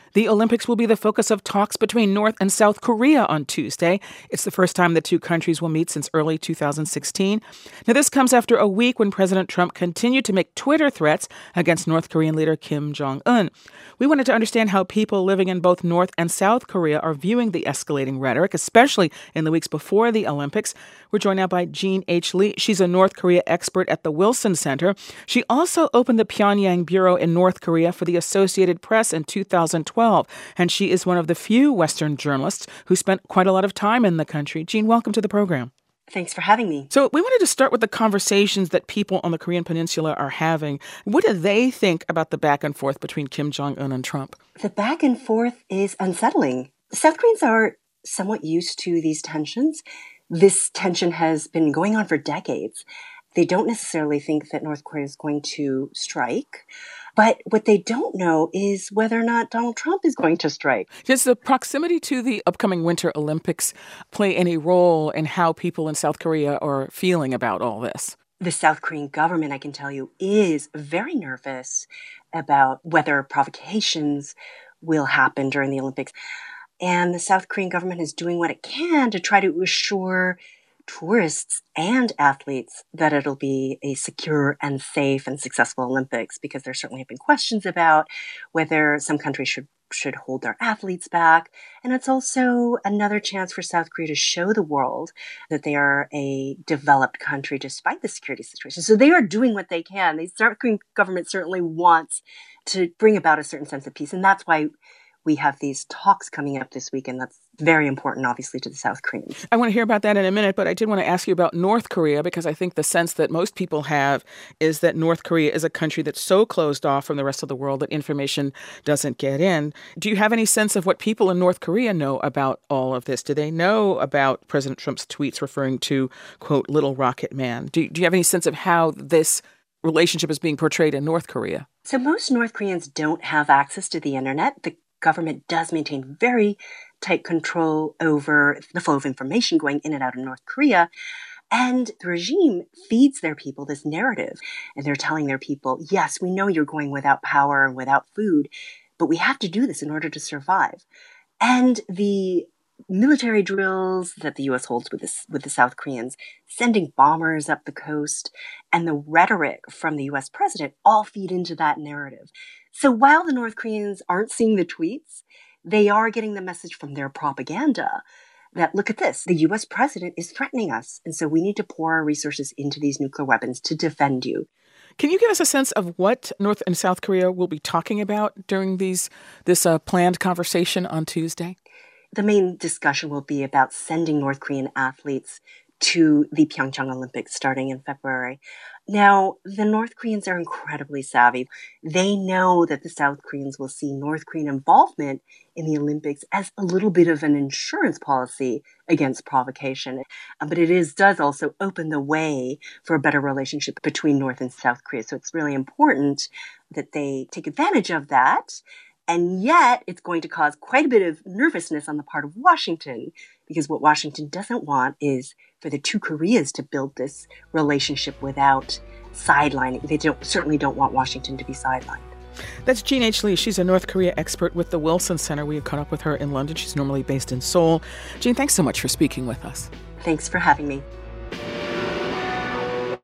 The Olympics will be the focus of talks between North and South Korea on Tuesday. It's the first time the two countries will meet since early 2016. Now, this comes after a week when President Trump continued to make Twitter threats against North Korean leader Kim Jong-un. We wanted to understand how people living in both North and South Korea are viewing the escalating rhetoric, especially in the weeks before the Olympics. We're joined now by Jean H. Lee. She's a North Korea expert at the Wilson Center. She also opened the Pyongyang Bureau in North Korea for the Associated Press in 2012. And she is one of the few Western journalists who spent quite a lot of time in the country. Jean, welcome to the program. Thanks for having me. So we wanted to start with the conversations that people on the Korean Peninsula are having. What do they think about the back and forth between Kim Jong-un and Trump? The back and forth is unsettling. South Koreans are somewhat used to these tensions. This tension has been going on for decades. They don't necessarily think that North Korea is going to strike. But what they don't know is whether or not Donald Trump is going to strike. Does the proximity to the upcoming Winter Olympics play any role in how people in South Korea are feeling about all this? The South Korean government, I can tell you, is very nervous about whether provocations will happen during the Olympics. And the South Korean government is doing what it can to try to assure tourists and athletes that it'll be a secure and safe and successful Olympics, because there certainly have been questions about whether some countries should hold their athletes back. And it's also another chance for South Korea to show the world that they are a developed country despite the security situation. So they are doing what they can. The South Korean government certainly wants to bring about a certain sense of peace. And that's why we have these talks coming up this week, and that's very important, obviously, to the South Koreans. I want to hear about that in a minute, but I did want to ask you about North Korea, because I think the sense that most people have is that North Korea is a country that's so closed off from the rest of the world that information doesn't get in. Do you have any sense of what people in North Korea know about all of this? Do they know about President Trump's tweets referring to, quote, little rocket man? Do you have any sense of how this relationship is being portrayed in North Korea? So most North Koreans don't have access to the internet. The government does maintain very tight control over the flow of information going in and out of North Korea. And the regime feeds their people this narrative. And they're telling their people, yes, we know you're going without power and without food, but we have to do this in order to survive. And the military drills that the U.S. holds with the South Koreans, sending bombers up the coast, and the rhetoric from the U.S. president all feed into that narrative. So while the North Koreans aren't seeing the tweets, they are getting the message from their propaganda that, look at this, the U.S. president is threatening us, and so we need to pour our resources into these nuclear weapons to defend you. Can you give us a sense of what North and South Korea will be talking about during this planned conversation on Tuesday? The main discussion will be about sending North Korean athletes to the Pyeongchang Olympics starting in February. Now, the North Koreans are incredibly savvy. They know that the South Koreans will see North Korean involvement in the Olympics as a little bit of an insurance policy against provocation. But it does also open the way for a better relationship between North and South Korea. So it's really important that they take advantage of that. And yet, it's going to cause quite a bit of nervousness on the part of Washington, because what Washington doesn't want is for the two Koreas to build this relationship without sidelining. They certainly don't want Washington to be sidelined. That's Jean H. Lee. She's a North Korea expert with the Wilson Center. We caught up with her in London. She's normally based in Seoul. Jean, thanks so much for speaking with us. Thanks for having me.